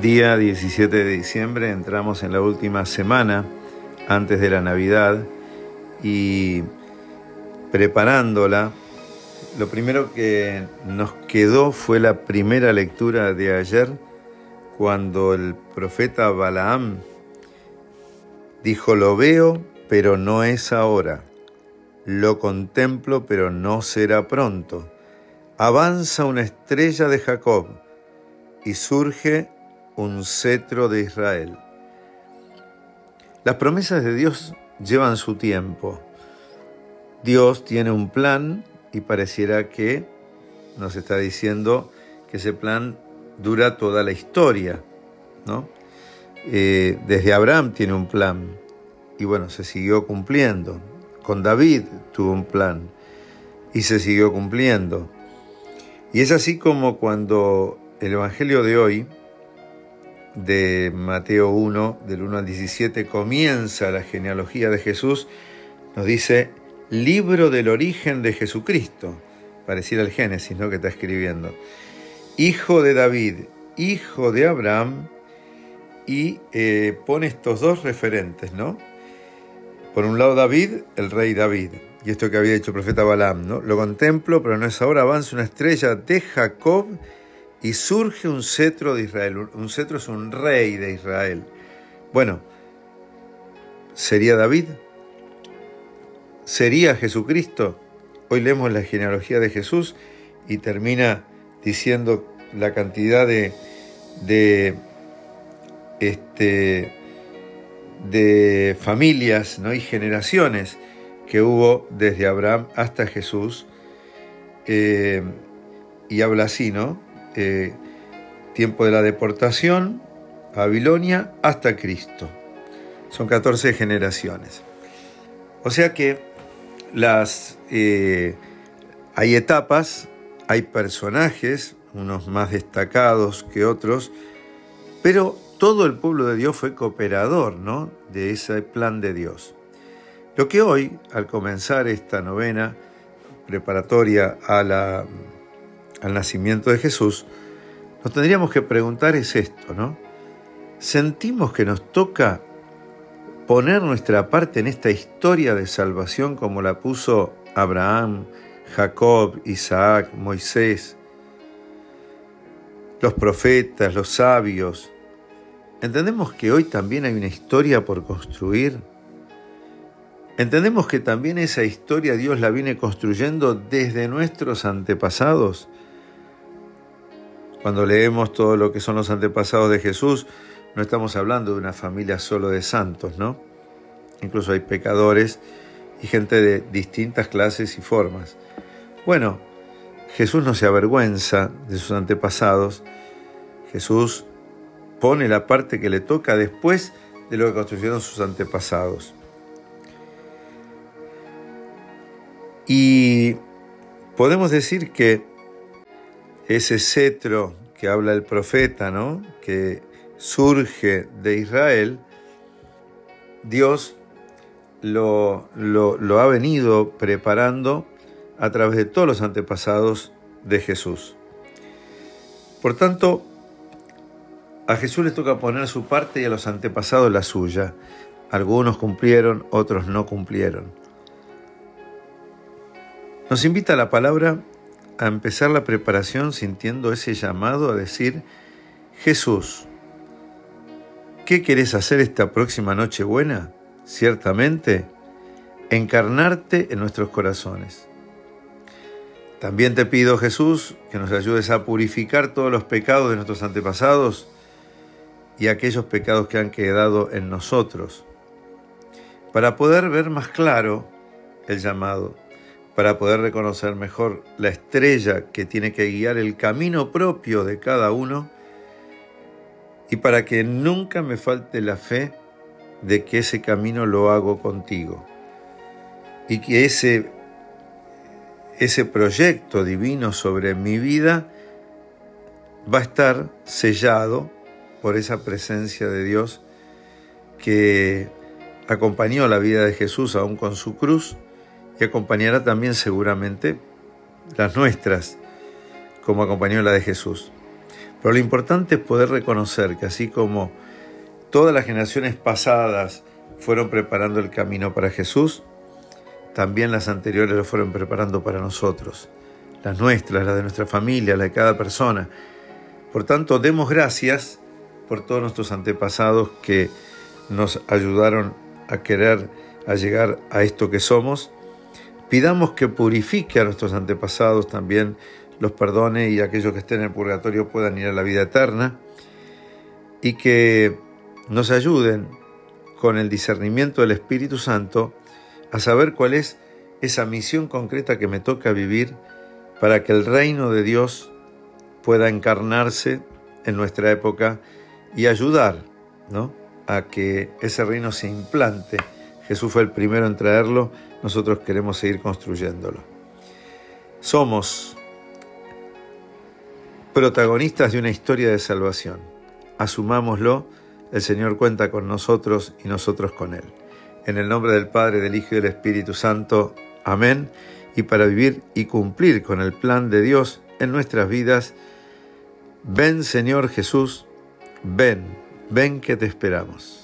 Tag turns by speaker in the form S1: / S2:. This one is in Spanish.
S1: Día 17 de diciembre, entramos en la última semana antes de la Navidad y preparándola, lo primero que nos quedó fue la primera lectura de ayer, cuando el profeta Balaam dijo: lo veo, pero no es ahora, lo contemplo, pero no será pronto. Avanza una estrella de Jacob y surge un cetro de Israel. Las promesas de Dios llevan su tiempo. Dios tiene un plan y pareciera que nos está diciendo que ese plan dura toda la historia, ¿no? Desde Abraham tiene un plan y bueno, se siguió cumpliendo. Con David tuvo un plan y se siguió cumpliendo. Y es así como cuando el Evangelio de hoy, de Mateo 1, del 1 al 17, comienza la genealogía de Jesús, nos dice: libro del origen de Jesucristo. Pareciera el Génesis, ¿no?, que está escribiendo. Hijo de David, hijo de Abraham, y pone estos dos referentes, ¿no? Por un lado David, el rey David, y esto que había dicho el profeta Balaam, ¿no? Lo contemplo, pero no es ahora, avanza una estrella de Jacob y surge un cetro de Israel. Un cetro es un rey de Israel. Bueno, ¿sería David? ¿Sería Jesucristo? Hoy leemos la genealogía de Jesús y termina diciendo la cantidad de familias, ¿no?, y generaciones que hubo desde Abraham hasta Jesús, y habla así, ¿no? Tiempo de la deportación a Babilonia hasta Cristo. Son 14 generaciones. O sea que hay etapas, hay personajes, unos más destacados que otros, pero todo el pueblo de Dios fue cooperador, ¿no?, de ese plan de Dios. Lo que hoy, al comenzar esta novena preparatoria al nacimiento de Jesús, nos tendríamos que preguntar es esto, ¿no? ¿Sentimos que nos toca poner nuestra parte en esta historia de salvación como la puso Abraham, Jacob, Isaac, Moisés, los profetas, los sabios? ¿Entendemos que hoy también hay una historia por construir? ¿Entendemos que también esa historia Dios la viene construyendo desde nuestros antepasados? Cuando leemos todo lo que son los antepasados de Jesús, no estamos hablando de una familia solo de santos, ¿no? Incluso hay pecadores y gente de distintas clases y formas. Bueno, Jesús no se avergüenza de sus antepasados. Jesús pone la parte que le toca después de lo que construyeron sus antepasados. Y podemos decir que ese cetro que habla el profeta, ¿no?, que surge de Israel, Dios lo ha venido preparando a través de todos los antepasados de Jesús. Por tanto, a Jesús le toca poner su parte y a los antepasados la suya. Algunos cumplieron, otros no cumplieron. Nos invita la palabra a empezar la preparación sintiendo ese llamado a decir: Jesús, ¿qué querés hacer esta próxima Nochebuena? Ciertamente, encarnarte en nuestros corazones. También te pido, Jesús, que nos ayudes a purificar todos los pecados de nuestros antepasados y aquellos pecados que han quedado en nosotros, para poder ver más claro el llamado, para poder reconocer mejor la estrella que tiene que guiar el camino propio de cada uno, y para que nunca me falte la fe de que ese camino lo hago contigo, y que ese proyecto divino sobre mi vida va a estar sellado por esa presencia de Dios que acompañó la vida de Jesús aún con su cruz, y acompañará también seguramente las nuestras, como acompañó la de Jesús. Pero lo importante es poder reconocer que así como todas las generaciones pasadas fueron preparando el camino para Jesús, también las anteriores lo fueron preparando para nosotros, las nuestras, las de nuestra familia, las de cada persona. Por tanto, demos gracias por todos nuestros antepasados que nos ayudaron a llegar a esto que somos. Pidamos que purifique a nuestros antepasados, también los perdone y aquellos que estén en el purgatorio puedan ir a la vida eterna, y que nos ayuden con el discernimiento del Espíritu Santo a saber cuál es esa misión concreta que me toca vivir para que el reino de Dios pueda encarnarse en nuestra época y ayudar, ¿no?, a que ese reino se implante. Jesús fue el primero en traerlo, nosotros queremos seguir construyéndolo. Somos protagonistas de una historia de salvación. Asumámoslo, el Señor cuenta con nosotros y nosotros con Él. En el nombre del Padre, del Hijo y del Espíritu Santo. Amén. Y para vivir y cumplir con el plan de Dios en nuestras vidas, ven Señor Jesús, ven que te esperamos.